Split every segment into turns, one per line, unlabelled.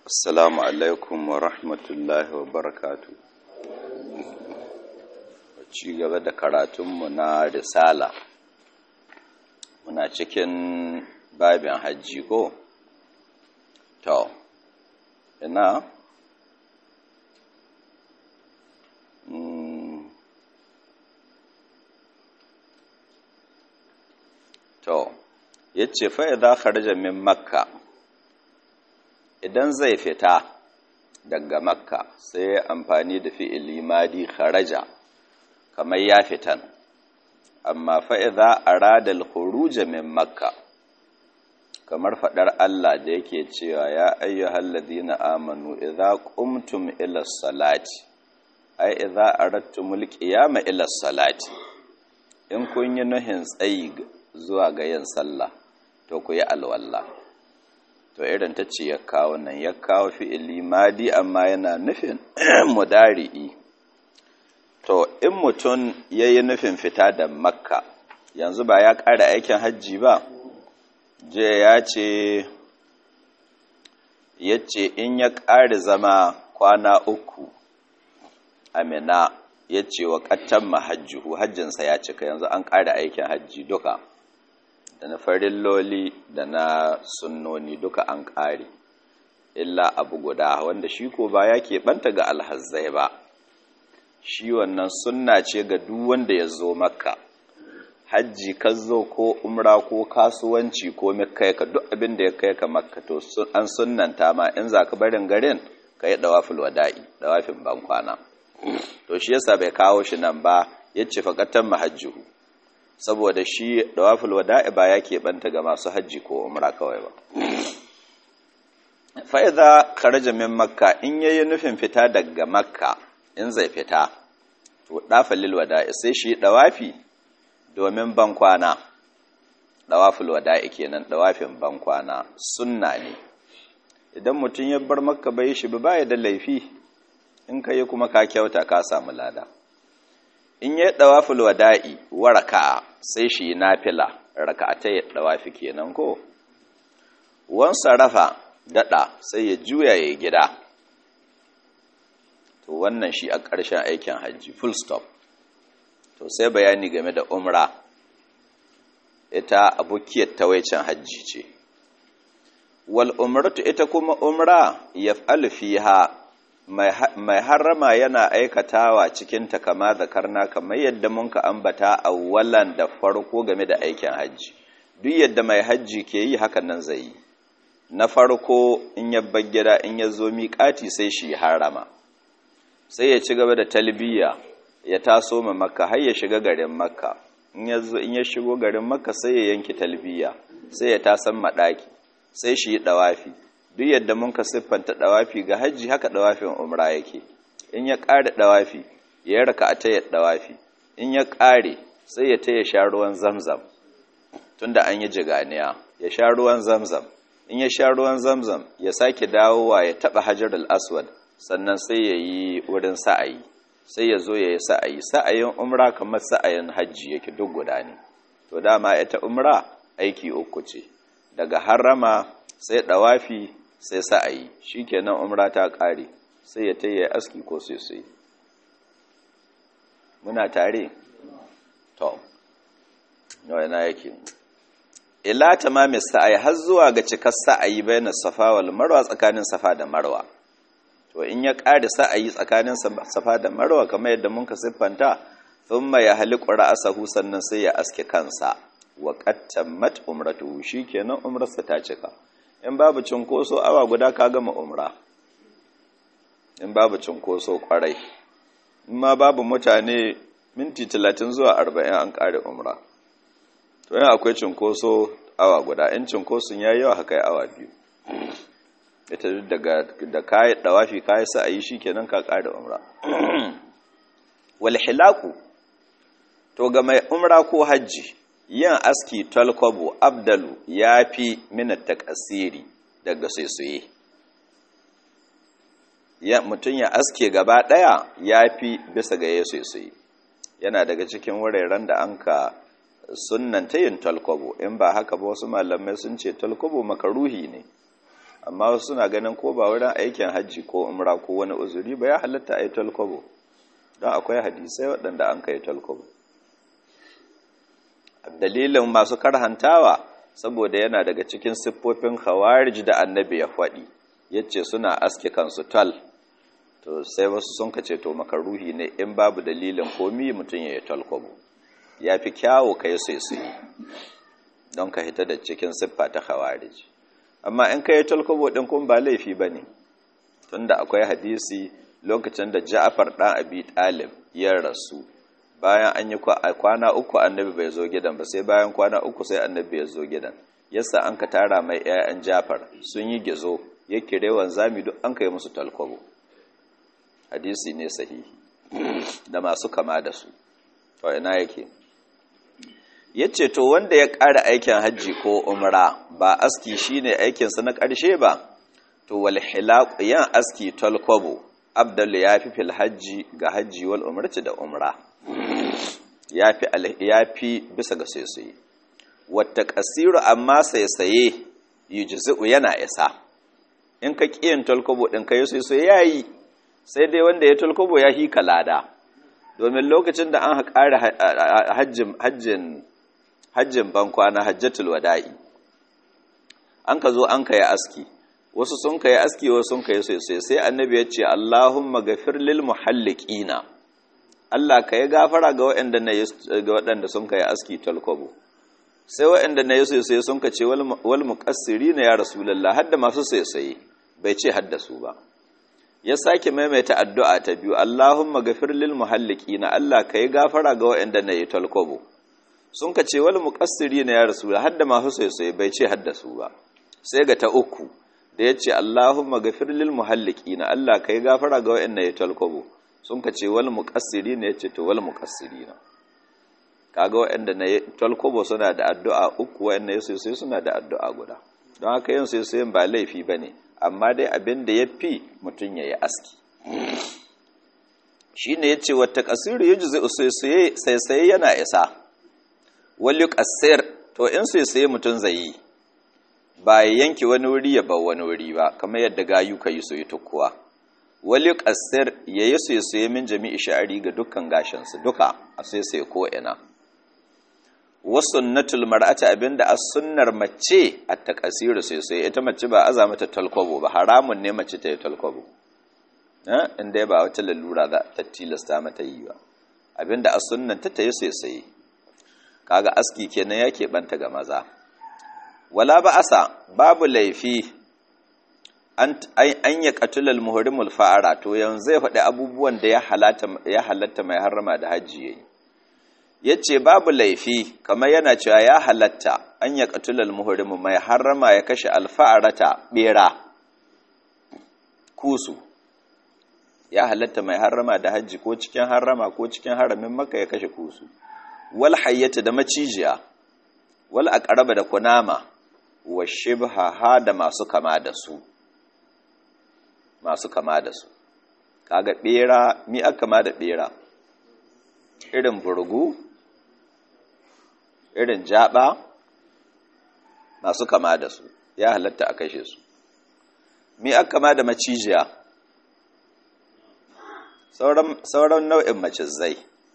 Assalamu alaikum wa rahmatullahi wa barakatu. Ci gaba da karatunmu na risala. Muna cikin babin hajji ko? To, ina? To, yace fa idza kharaja min Makka, idan zai fita daga Makka sai amfani da fi'ili madi kharaja kamar ya fitan, amma fa idza arada al-khuruj min Makka, kamar fadar Allah da yake cewa ya ayyuhal ladina amanu idza qumtum ila salati, ai idza aradtumul qiyama ila salati, in kun yi nuhin tsayi zuwa ga yin sallah to ku yi alwala. To irin ta ce ya kawo nan, ya kawo fi'ili madi amma yana nufin mudari'i. To in mutum ya yi nufin fita da Makka, yanzu ba ya ƙara aikin hajji ba, je ya ce in ya ƙari zama kwana 3 a Mina, ya ce wa ƙattan mahajjuhu, hajjinsa ya cika, yanzu an ƙara aikin hajji duka, da na farilloli da na sunnoni duka an ƙare, illa abu guda wanda shi ko ba ya keɓanta ga alhazzai ba, shi wannan sunna ce ga duk wanda ya zo Makka. Hajji ka zo ko umra ko kasuwanci ko kai ka duk abin da ya kai ka Makka, to an sunnanta ma in za ka barin garin ka yi ɗawaful wada'i, ɗawafin bankwana. To shi yasa bai kawo shi nan ba, ya ce faƙatan mahajjuhu, saboda shi ɗawaful wada'i ba ya keɓanta ga masu hajji ko umra kawai ba. Fa'iza kharaja min Makka, in yayi nufin fita daga Makka, in zai fita, to ɗafa lil wada'i sai shi ɗawafi domin bankwana. Ɗawaful wada'i kenan, ɗawafin bankwana sunna ne. Idan mutum ya bar Makka bai shi ba ya da laifi, in ka yi kuma ka kyauta ka samu lada. In yi ɗawaful wada'i wa raka'a sai shi nafila, raka'atai ya ɗawafi kenan ko? Wansa rafa daɗa sai ya juya ya gida. To wannan shi a ƙarshen aikin hajji, full stop. To sai bayani game da umra, ita abokiyar tawaicin hajji ce. Wal umratu, ita kuma umra yaf'alu fiha, mai harrama yana aikatawa cikinta kama zakarna, kamar yadda mun ka ambata awwalan da farko game da aikin hajji. Duk yadda mai hajji ke yi hakan nan zai yi. Na farko in ya bar gida, in ya zo miƙati sai shi harama, sai ya ci gaba da talbiya, ya taso ma Makka har ya shiga garin Makka. In ya shigo garin Makka sai ya yanki talbiya, sai ya tasan madaki, sai shi yi dawafi. Duk yadda mun ka siffanta dawafi ga hajji, haka dawafin umra yake. In ya ƙare dawafi, ya raka'ata ya dawafi. In ya ƙare sai ya taya sha ruwan Zamzam, tunda an yi jiganiya, ya sha ruwan Zamzam. In ya sha ruwan Zamzam, ya sake dawowa ya taba Hajarul Aswad, sannan sai ya yi wurin sa'ayi, sai ya zo ya yi sa'ayi. Sa'ayin umra kamar sa'ayin hajji yake, duk guda ne. To dama ita umra aiki 3 ce, daga harrama sai dawafi sai sa'ayi, shikenan umra ta ƙare, sai ya taya aski ko sai. Muna tare? To, yana yake ila tamamis sa'ayi, har zuwa ga cikar sa'ayi bayan safa wal marwa, tsakanin safa da marwa. To in ya ƙare sa'ayi tsakanin safa da marwa kamar yadda mun ka siffanta, thumma ya haliqu ra'sahu, sannan sai ya aske kansa, wa qad tammat umratuhu, shikenan umrarsa ta cika. In babu cinkoso awa guda ka gama umra, in babu cinkoso kwarai, in ma babu mutane minti 30 zuwa 40 an ƙare umra. To yana akwai cinkoso awa guda, in cinkoson yayi yawa haka awa 2. Ita da kayi dawafi kayi sa'ayi shikenan ka ƙara umra. Wal hilaku, to ga mai umra ko hajji, yin aski talqabu abdalu yafi min at-taqsiri, daga soyayye. Ya mutun ya aske gaba daya yafi bisa ga soyayye. Yana daga cikin wuraren da anka sunnanta yin talqabu, in ba haka ba wasu malamai sun ce talqabu makaruhi ne. amma wasu suna ganin ko ba wurin aikin hajji ko umra ko wani uzuri ba ya halatta a yi talkwabo don akwai hadisai waɗanda an kai talkwabo. Dalilin masu karhantawa saboda yana daga cikin siffofin khawarij da annabi ya faɗi yace suna aske kansu tal, to sai wasu sun kace to makaruhi ne in babu dalilin komi mutum ya yi talkwabo, ya fi kyawo ka yi saisaye don ka hita da cikin siffa ta khawarij. Amma in ka yi talkwabo ɗin kun ba laifi ba ne, tunda akwai hadisi lokacin da Ja'far ɗan Abi Talib ya rasu, bayan an yi kwana uku annabi bai zo gidan ba, sai bayan kwana uku sai annabi ya zo gidan, yasa an ka tara mai 'ya'yan Ja'far sun yi gizo, ya kire wanzami duk an kai musu talkwabo. Hadisi ne sahihi da masu kama da su. To ina yake? Yace to wanda ya ƙara aikin hajji ko umra ba aski shine aikinsa na ƙarshe ba, to wal hilaq yan aski talkwabo abdal yafi fil hajji ga hajji wal umrati da umra, yafi bisa ga saisaye. Wata kasiru amma saisaye yujzi'u yana isa. In ka kiyin talkwabo din kai saisaye yayi, sai dai wanda ya talkwabo ya hi kalada, domin lokacin da an haƙara hajjin bankwana hajjatul wada'i an ka zo an kai aski, wasu sun kai aski wasu sun kai sai annabi ya ce Allahumma ghafir lil muhalliqina, Allah ka yi gafara ga waɗanda sun kai aski talkwabo. Sai waɗanda na yi sai sun ka ce wal muqassirina ya rasulullah, hadda masu sai bai ce hadda su ba. Ya sake maimaita addu'a ta biyu, Allahumma ghafir lil muhalliqina, Allah ka yi gafara ga waɗanda na yi talkwabo. Sun ka ce wal muqassirina ya rasulullah, hadda masu sai bai ce hadda su ba. Sai ga ta uku da ya ce Allahumma ghafir lil muhalliqina, Allah ka yi gafara ga waɗanda ya talkwabo. Sun ka ce wal muqassirina, ya ce to wal muqassirina. Kaga waɗanda na talkwabo suna da addu'a uku, waɗanda ya sai suna da addu'a guda. Don haka yin sai ba laifi bane, amma dai abin da yafi mutun yayi aski. Shine yace wata qasiru yujzi sai yana isa. Wal yuqassir, to in sai mutun zai yi ba ya yanki wani wuri ya bar wani wuri ba, kamar yadda gayu kai su yi tukkuwa. Wal yuqassir yayi sai min jami'i sha'ari ga dukkan gashin su duka, a sai ko ina. Wasunnatul mar'ati, abinda as-sunnar mace at-taqsiru sai ita mace ba aza mata talkwabo ba, haramun ne mace ta yi talkwabo, inda ba wata lalura za ta tilasta mata yi ba. Abinda as-sunnan ta yi sai kaga aski kenan yake banta ga maza. Wala ba asa, babu laifi an ya qatulal muhrimul fa'ara, to yanzu zai faɗi abubuwan da ya halatta mai harrama da hajji yayi. Yace babu laifi, kamar yana cewa ya halatta an ya qatulal muhrimu, mai harrama ya kashe alfa'arata bera kusu. Ya halatta mai harrama da hajji ko cikin harrama ko cikin haramin Makka ya kashe kusu. Wal hayyata da macijiya, wal aqraba da kunama, wa shibha da masu kama da su. Kaga bera, mi aka kama da bera? Irin burgu, irin jaba, masu kama da su, ya halatta a kashe su. Mi aka kama da macijiya? Sauran nau'in macizai.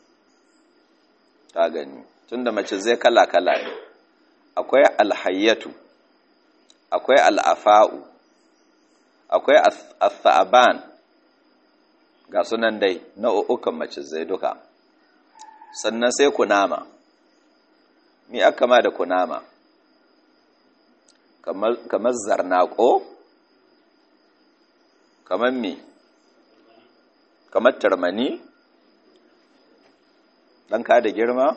Ta gani, tunda macizai kala-kala ne. Akwai alhayyatu, akwai al'afa'u, akwai al-tha'aban, ga sunan dai nau'ukan macizai duka. Sannan sai kunama. Mi aka kama da kunama? Kamar zarnako? Kamar mi? Kamar tarmani? Ɗanka da girma?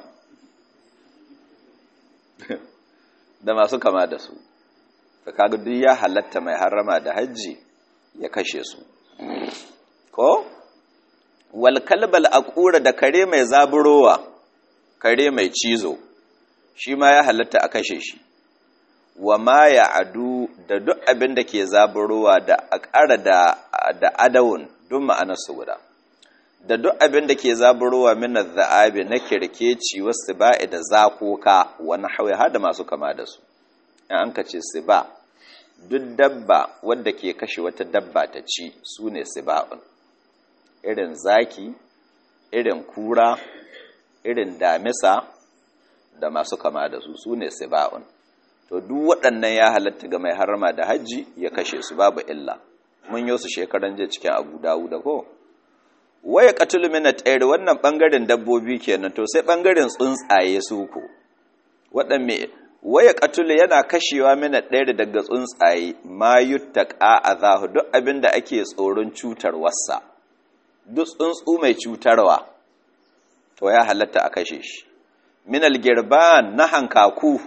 Da masu kama da su. Ka kaga duk ya halatta mai harrama da hajji ya kashe su. Ko? Wal kalbal aqura, da kare mai zaburowa, kare mai cizo, shi ma ya halatta a kashe shi. Wa ma ya adu, da duk abin da ke zaburowa da aqara da adawun, duk ma'anarsu guda. Da duk abin da ke zaburowa min za'abi na kirkeci wasu ba'i da zakoka wani hawi har da masu kama da su. In an kace siba duk dabba wadda ke kashe wata dabba ta ci su ne siba'un, irin zaki, irin kura, irin damisa da masu kama da su ne siba'un. To duk waɗannan ya halatta ga mai harama da hajji ya kashe su babu illa. Mun yi su shekaran jiya cikin Abu Dawud ko waya qatul min at-tayr, wannan bangaren dabbobi kenan. To sai bangaren tsuntsaye su ko waɗanne waya qatul yana kashewa min at-tayr daga tsuntsaye ma yuttaqa azahu, duk abinda ake tsoron cutarwarsa, duk tsuntsu mai cutarwa to ya halatta a kashe shi. Min al-girban, na hankaku,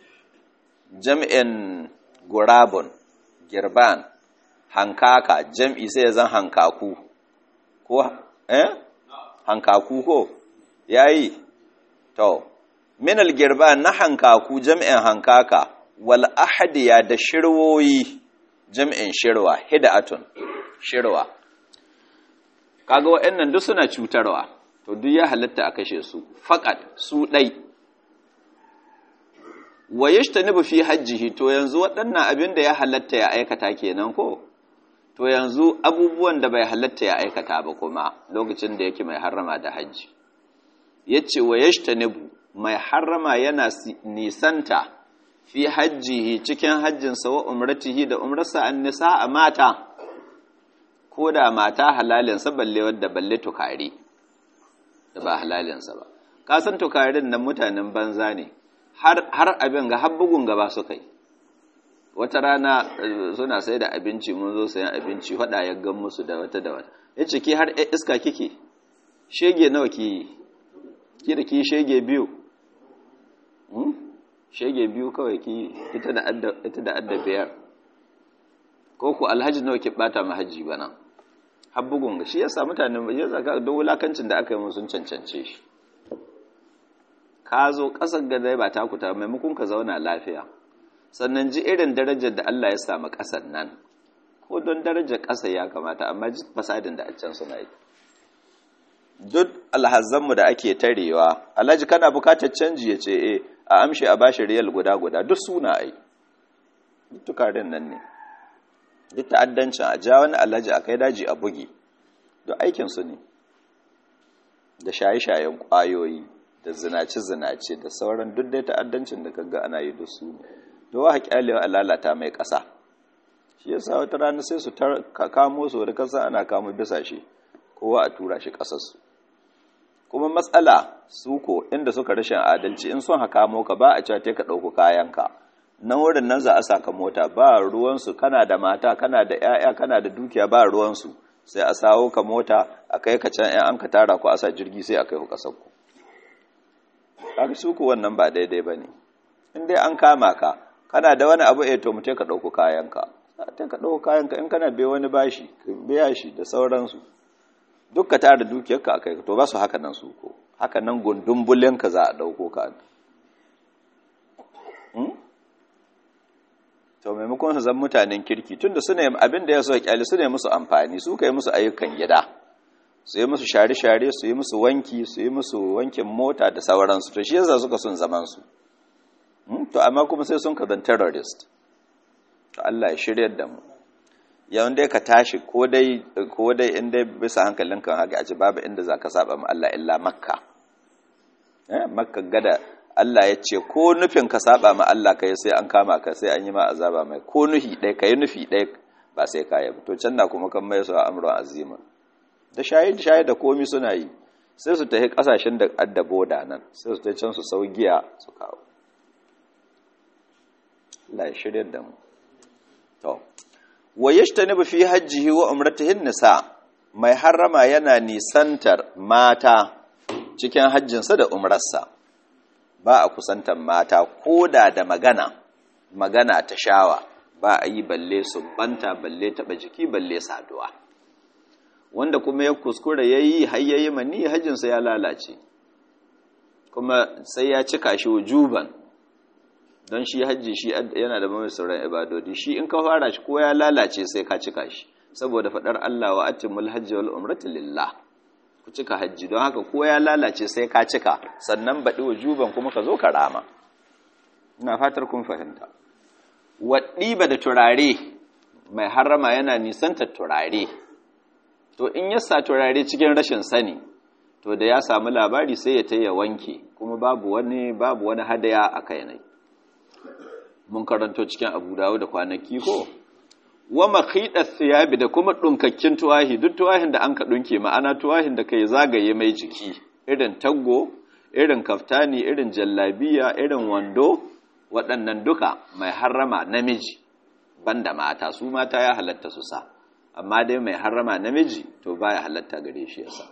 jam'in gurabun, girban, hankaka, jam'i sai ya zan hankaku ko hankaku ko yayi to minal girban, na hankaku jam'in hankaka, wal ahdiya da shirwoyi jam'in shirwa, hida'atun shirwa. Kaga waɗannan duk suna cutarwa, to duk ya halatta a kashe su faqat su dai. Wa yashtanibu fi hajjihi, to yanzu waɗannan abin da ya halatta ya aikata kenan ko? To yanzu abubuwan da bai halatta ya aikata ba kuma lokacin da yake mai harrama da hajji. Yace wa yashtanibu, mai harrama yana nisanta fi hajjihi cikin hajjinsa wa umratihi da umrarsa an-nisa a mata, ko da mata halalinsa balle wadda balle tukari da ba halalinsa ba. Ka san tukarin nan mutanen banza ne, har abin ga har bugun gaba suka yi. Wata rana suna sai da abinci, mun zo sayan abinci, hada ya gan musu da wata ya ce ki har iska kike, shege nawa ki da ki shege biyu, shege biyu kawai ki, ita da adda biyar, ko ku alhaji nawa ki bata ma haji bana, har bugun ga shi yasa mutanen ba yasa ka da wulakancin da aka yi mun sun cancance shi. Ka zo ƙasar gadai ba ta kuta, maimakon ka zauna lafiya, sannan ji irin darajar da Allah ya samu ƙasar nan, ko don darajar ƙasar ya kamata, amma ji fasadin da a can suna yi. Duk alhazanmu da ake tarewa, alhaji kana bukatar canji, ya ce a amshi a bashi riyal guda duk suna ai, duk tukarin nan ne, duk ta'addancin a ja wani alhaji a kai daji a bugi, duk aikinsu ne, da shaye-shayen ƙwayoyi, da zinace-zinace da sauran duk dai ta'addancin da kaga ana yi da su ne. Da wa haƙƙalewa a lalata mai ƙasa, shi yasa wata rana sai su kamo su da kasa ana kamo bisa shi, kowa a tura shi ƙasarsu. Kuma matsala su ko inda suka rashin adalci, in sun haka ka ba a cewa ka ɗauko kayanka, nan wurin nan za a saka mota, ba ruwansu, kana da mata, kana da 'ya'ya, kana da dukiya, ba ruwansu, sai a sawo ka mota a kai ka can, 'yan an ka tara ku a sa jirgi sai a kai ku ƙasarku. Kaga su ku wannan ba daidai ba ne. In dai an kama ka, kana da wani abu to mu ka ɗauko kayanka, sai ka ɗauko kayanka, in kana bai wani bashi ka biya shi da sauransu, duk ka tara dukiyarka a kai, to ba su haka nan su ko haka nan gundumbulenka za a ɗauko ka. To maimakon su zan mutanen kirki, tunda su ne abin da ya so kyali, su ne musu amfani, su kai musu ayyukan gida, su yi musu share-share, su yi musu wanki, su yi musu wankin mota da sauransu, to shi yasa suka sun zaman su. To amma kuma sai sun kazan terrorist. To Allah ya shiryar da mu. Yawan dai ka tashi ko dai in dai bisa hankalin kan haka a ce babu inda za ka saba ma Allah illa Makka. Makka gada Allah ya ce ko nufin ka saba ma Allah kai sai an kama ka, sai an yi ma azaba mai, ko nufi ɗaya kai nufi ɗaya ba sai ka yi. To can na kuma kan mai su a amrun azima. Da shayi da komi suna yi, sai su tafi kasashen da adda boda nan, sai su tafi can su sau giya su kawo. Allah ya shirya da mu. To wa yashtanibu fi hajjihi wa umratihi nisa, mai harrama yana nisantar mata cikin hajjinsa da umrarsa. Ba a kusantar mata koda da magana ta shawa, ba a yi balle sumbanta, balle taba jiki, balle saduwa. Wanda kuma ya kuskura yayi hayyayi mani, hajjinsa ya lalace, kuma sai ya cika shi wujuban, don shi hajji shi yana da mai sauran ibadodi, shi in ka fara shi ko ya lalace sai ka cika shi, saboda faɗar Allah wa atimul hajji wal umrata lillah, ku cika hajji, don haka ko ya lalace sai ka cika, sannan baɗi wujuban kuma ka zo ka rama. Ina fatar kun fahimta. waɗiba da turare mai harrama yana nisanta turare, to in ya sa turare cikin rashin sani to da ya samu labari sai ya taya wanke kuma babu wani hadaya a kai ne. Mun karanto cikin Abu Dawud da kwanaki ko wa makhidat thiyabi da kuma dunkakkin tuwahi, duk tuwahin da an ka dunke ma'ana tuwahin da kai zagaye mai jiki, irin taggo, irin kaftani, irin jallabiya, irin wando, waɗannan duka mai harrama namiji banda mata, su mata ya halatta su sa, amma dai mai harrama namiji to baya halatta gare shi yasa.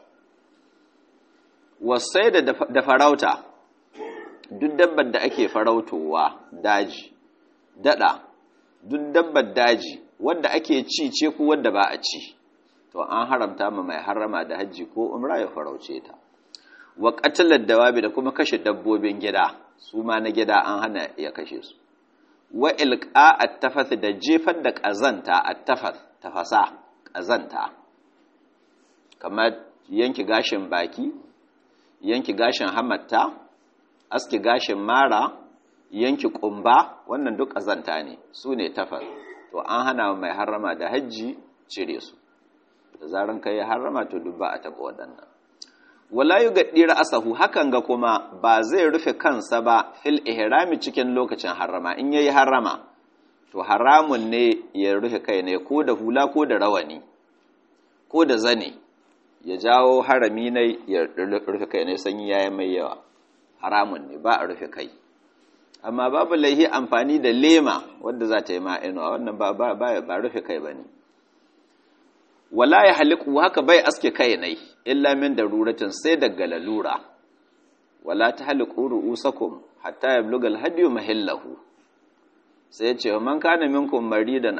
Wasai da farauta, duk dabbar da ake farautowa daji, duk dabbar daji wadda ake ci ce ko wadda ba a ci, to an haramta ma mai harrama da hajji ko umra ya farauce ta. Wa qatalat dawabi da kuma kashe dabbobin gida, su ma na gida an hana ya kashe su. Wa ilqa at-tafath da jefar da kazanta, at-tafath tafasa kazanta, kamar yanki gashin baki, yanki gashin hamatta, aski gashin mara, yanki kumba, wannan duk kazanta ne, su ne tafath. To an hana mai harrama da hajji cire su, da zaran kai harrama to duk ba a taɓa waɗannan. Wala yugaddi ra'sahu, hakan ga kuma ba zai rufe kansa ba fil ihrami cikin lokacin harrama. In yayi harrama to haramun ne ya rufe kai ne ko da hula ko da rawani ko da zane, ya jawo harami ne ya rufe kai ne, sanyi yayi mai yawa, haramun ne ba a rufe kai. Amma babu laihi amfani da lema wadda za ta yi ma'ainuwa, wannan ba rufe kai ba ne. Wala ya haliku, haka bai aske kai ne illa min daruratin, sai daga lalura. Wala ta haliku ru'usakum hatta yablugal hadiyu mahillahu, sai ce man kana minkum maridan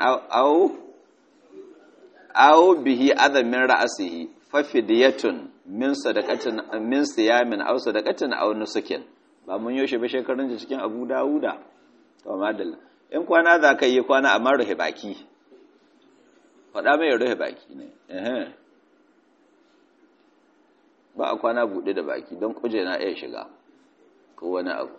aw bihi adam min ra'sihi fa fidyatun min sadaqatin min siyamin aw sadaqatin aw nusukin. Ba mun yoshe ba shekarun da cikin Abu Dawuda, to madalla in kwana za ka yi kwana amma ruhe baki, faɗa mai ruhe baki ne, ba a kwana buɗe da baki don kuje na iya shiga ko wani abu.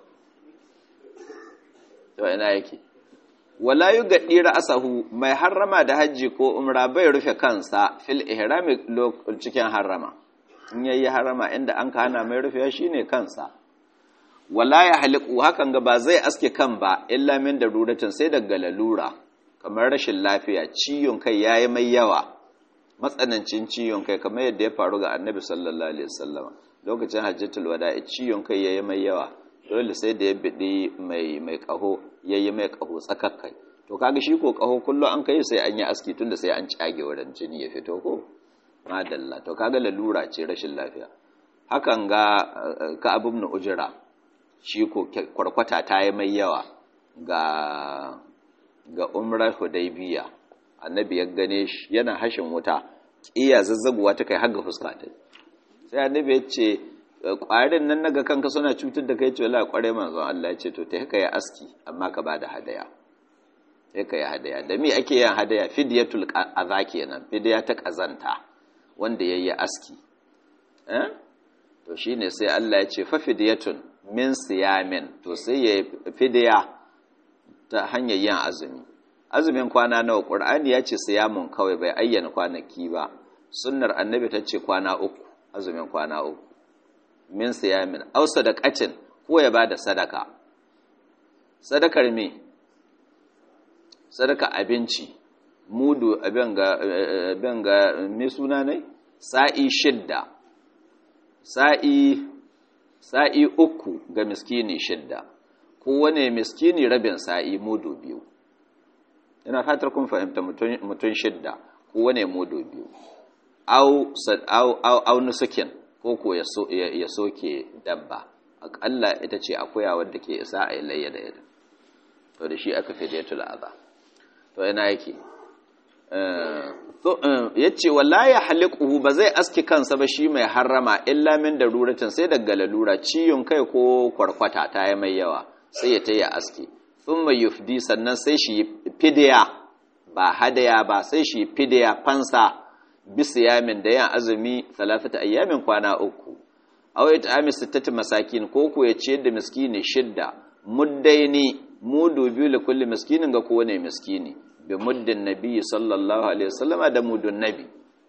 To ina yake, wala yugaddi ra'sahu, mai harrama da hajji ko umra bai rufe kansa fil ihrami cikin harrama. In yayi harrama inda an ka hana mai rufe shine kansa. Wala ya haliku, hakan ga ba zai aske kan ba illa min daruratin, sai daga lalura, kamar rashin lafiya, ciwon kai yayi mai yawa, matsanancin ciwon kai, kamar yadda ya faru ga Annabi sallallahu alaihi wasallam lokacin hajjatul wada'i, ciwon kai yayi mai yawa, dole sai da ya bidi mai kaho, yayi mai kaho tsakakkai. To kaga shi ko kaho kullu an kai sai an yi aski, tunda sai an cage wurin jini ya fito ko madalla. To kaga lalura ce, rashin lafiya. Hakan ga Ka'ab ibn Ujra, shi ko kwarkwata ta yi mai yawa ga umrar Hudaybiya, Annabi ya gane shi yana hashin wuta, iya zazzaguwa ta kai har ga fuska ta, sai Annabi ya ce ƙwarin nan naga kanka suna cutar da kai, ce wallahi ƙware manzon Allah ya ce to ta haka ya aski, amma ka bada hadaya, sai ka yi hadaya. Da me ake yin hadaya? Fidyatul adha kenan, fidya ta kazanta wanda yayi aski, to shine sai Allah ya ce fa fidyatun min siyamin, to sai ya fidiya ta hanyar yin azumi. Azumin kwana nawa? Qur'ani ya ce siyamun kawai, bai ayyana kwanaki ba. Sunnar Annabi ta ce kwana uku, azumin kwana uku. Min siyamin aw sadaqatin, ko ya bada sadaka. Sadakar me? Sadaka abinci, mudu abin ga me suna ne? Sa'i 6, sa'i 3 ga miskini 6, kowane miskini rabin sa'i, mudu 2. Ina fatar kun fahimta, mutum 6 kowane mudu 2. Au nusukin, ko ya soke dabba, aƙalla ita ce akuya wadda ke isa a ilayya da ita, to da shi aka fidiyatul adha. To ina yake, yace wala ya haliquhu, ba zai aski kansa ba shi mai harrama illa min daruratin, sai daga lalura, ciyon kai ko kwarkwata ta yi mai yawa, sai ya taya aski. Thumma yufdi, sannan sai shi fidiya, ba hadaya ba, sai shi fidiya, fansa, bisiyamin da yan azumi 3 ayyamin, kwana 3, aw it'ami 6 masakin, ko ya ciyar da miskini 6, muddaini mudu biyu li kulli miskinin ga kowane miskini bi muddin nabi sallallahu alaihi wasallama da mudun nabi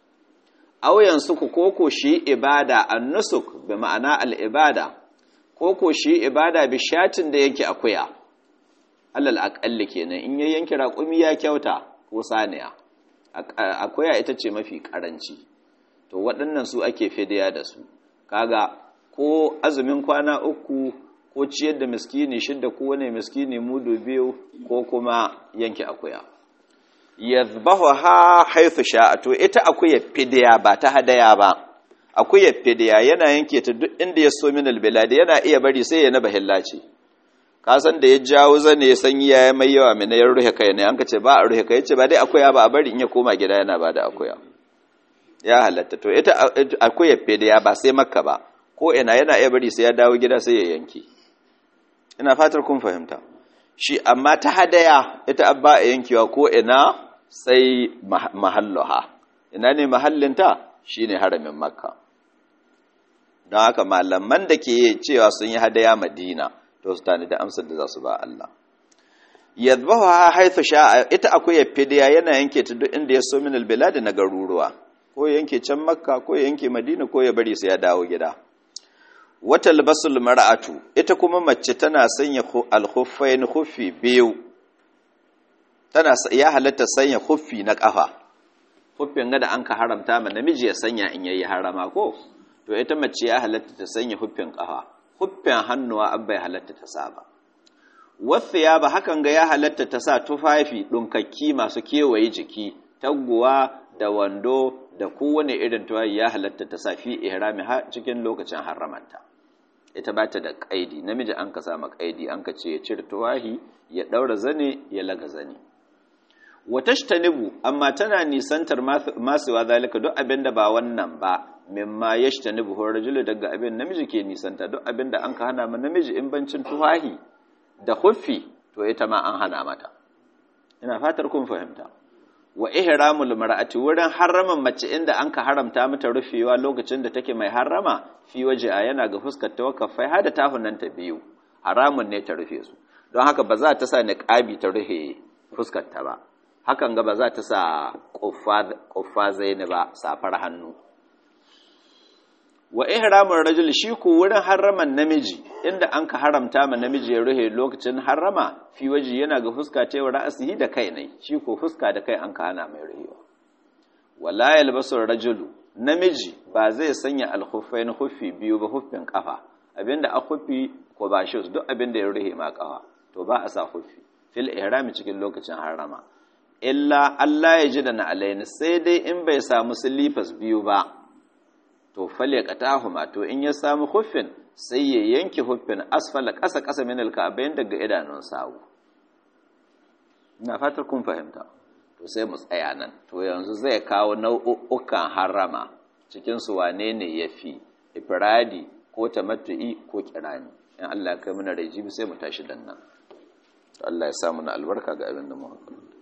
aw yansuku koko shi ibada an-nusuk bi ma'ana al-ibada koko shi ibada bi shatin da yake akuya alal aqalli kenan in ya yanki raƙumi ya kyauta ko saniya akuya ita ce mafi karanci to waɗannan su ake fidiya da su kaga ko azumin kwana 3 ko ciyar da miskini 6 ko wani miskini mudu 2 ko kuma yanki akuya yadhbahuha haythu sha'a to ita akuya fidiya ba ta hadaya ba akuya fidiya yana yanke ta duk inda ya so min albilad yana iya bari sai ya na bahillaci ka san da ya jawo zane ya sanyi ya mai yawa mai ya ruhe kai ne an ka ce ba a ruhe kai ce ba dai akuya ba a bari in ya koma gida yana ba da akuya ya halatta to ita akuya fidiya ba sai makka ba ko ina yana iya bari sai ya dawo gida sai ya yanke ina fatar kun fahimta shi amma ta hadaya ita abba a yankewa ko ina sai mahalluha ina ne mahallinta shine haramin makka don haka malaman da ke cewa sun yi hadaya madina to su tani da amsar da za su ba Allah yadhbaha haythu sha'a ita akwai fidiya yana yanke ta duk inda ya so min albilad na garuruwa ko yanke can makka ko yanke madina ko ya bari sai ya dawo gida wata albasul mar'atu ita kuma mace tana sanya al-khuffayn khuffi biyu tana ya halatta sanya khuffi na kafa khuffin ga da an ka haramta ma namiji ya sanya in yayi harama ko to ita mace ya halatta ta sanya khuffin kafa khuffin hannuwa abbai halatta ta saba wasu ba hakan ga ya halatta ta sa tufafi dunkakki masu kewaye jiki taguwa da wando da kowane irin tuwayi ya halatta ta sa fi ihrami cikin lokacin haramanta ita ba ta da kaidi namiji an ka sama kaidi an ka ce ya cire tuwahi ya daura zane ya laga zane watashtanibu amma tana nisantar masu wa zalika duk abinda ba wannan ba mimma yashtanibu rajulu daga abin namiji ke nisanta duk abinda an ka hana ma namiji in bancin tuwahi da huffi to ita ma an hana mata ina fatar kun fahimta wa ihramul mar'ati wurin haraman mace inda an ka haramta mata rufewa lokacin da take mai harama fi waji'a yana ga fuskar ta wakafai har da tafunan ta biyu haramun ne ta rufe su don haka ba za ta sa niqabi ta rufe fuskar ta ba hakan ga ba za ta sa quffa zaini ba safar hannu wa ihramur rajul shi ko wurin haraman namiji inda an ka haramta ma namiji ya ruhe lokacin harama fi waji yana ga fuska ta wa ra'asihi da kai ne shi ko fuska da kai an ka hana mai ruhewa wala yalbasu rajulu namiji ba zai sanya al-khuffain khuffi biyu ba huffin kafa abinda a khuffi ko ba shi duk abinda ya ruhe ma kafa to ba a sa khuffi fil ihrami cikin lokacin harama illa Allah ya ji da na alaini sai dai in bai samu silifas biyu ba to falyaqatahuma to in ya samu huffin sai ya yanke huffin asfala ƙasa min alka'bayn daga idanun sawu ina fatar kun fahimta to sai mu tsaya nan to yanzu zai kawo nau'ukan harama cikin su wane ne yafi ifradi ko tamattu'i ko kirani in Allah ya kai mana rajibi sai mu tashi dan nan to Allah ya sa mu na albarka ga abin da mu